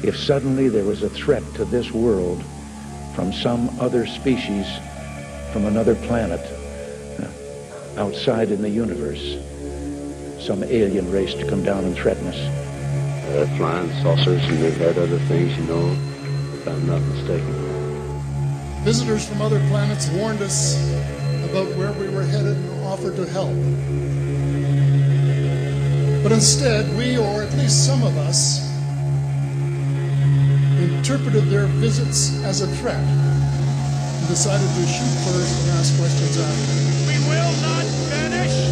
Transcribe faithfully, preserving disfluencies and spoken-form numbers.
if suddenly there was a threat to this world from some other species, from another planet, uh, outside in the universe, some alien race to come down and threaten us. Uh, flying saucers, and we've heard other things, you know, if I'm not mistaken. Visitors from other planets warned us about where we were headed and offered to help. But instead, we, or at least some of us, interpreted their visits as a threat and decided to shoot first and ask questions after. We will not vanish!